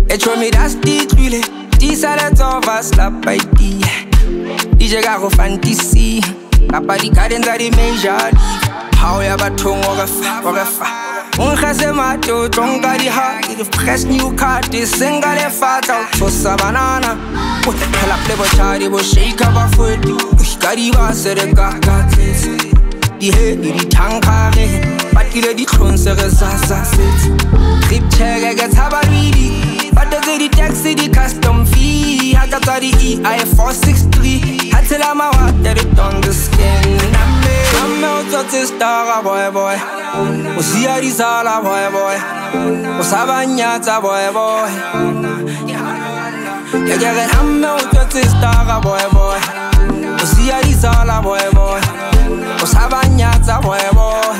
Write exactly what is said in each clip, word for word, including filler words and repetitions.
Et show me that's the truly. These are the of us slap by D. D J Gago fantasy. Papa di cadence are the major league. How you ever tongue or a fa, or a fa. Unkhasemato, tonga di heart. The fresh new card, this single le fat out. Toss a banana. Pull up the body, but shake up a foot. Gadi was the gaga. The head, the tankare. But the lady clones are a sasa sit. Clip check, I get have a ready. But the the taxi, the custom fee. I got the E I four six three. I tell I'm a water it on the skin. I'm out of this star, boy, boy. Usi arizala, boy, boy. Usabanyata, boy, boy. Yeah, yeah, I'm out of this star, boy, boy. Usi arizala, boy, boy. Usabanyata, boy, boy.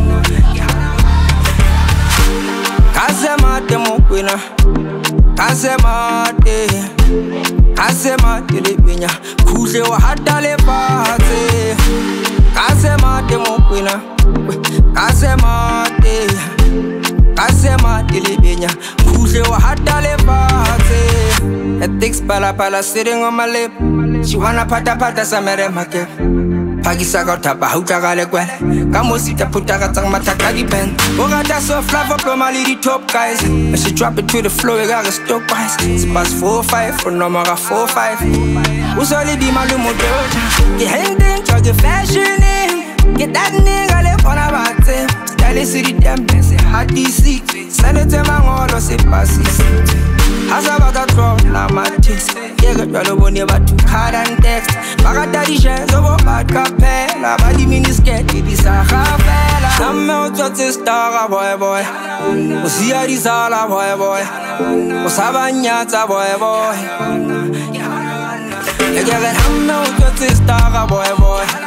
Kasemate mupina, kasemate, kasemate lepinya, kuje wa hadale pate. Kasemate mupina, kasemate, kasemate lepinya, kuje wa hadale pate. Ethics pala pala sitting on my lip. She wanna pata pata samere make. Pagisaka tapa hutagale kwele Kamosita putaka tang matakagi pen Ogata so fly up on my lady top guys. And she drop it to the floor, you gotta stop guys. It's past four five, for number four five. Usoli di malumo doja. Get hanging, try get fashion in. Get that nigga lip on a bate. Style city damn, say hot D C. Send it to my ngolo, say passes. Asabata drop, na my taste. Yeah, got your money about to card and text. Bagatari shares over bad capella. Body mini skirt, it is a capella. I'm out of this star, boy, boy. Usi arizala, boy, boy. Usabanyata, boy, boy. Yeah, yeah, I'm out of this star, boy, boy.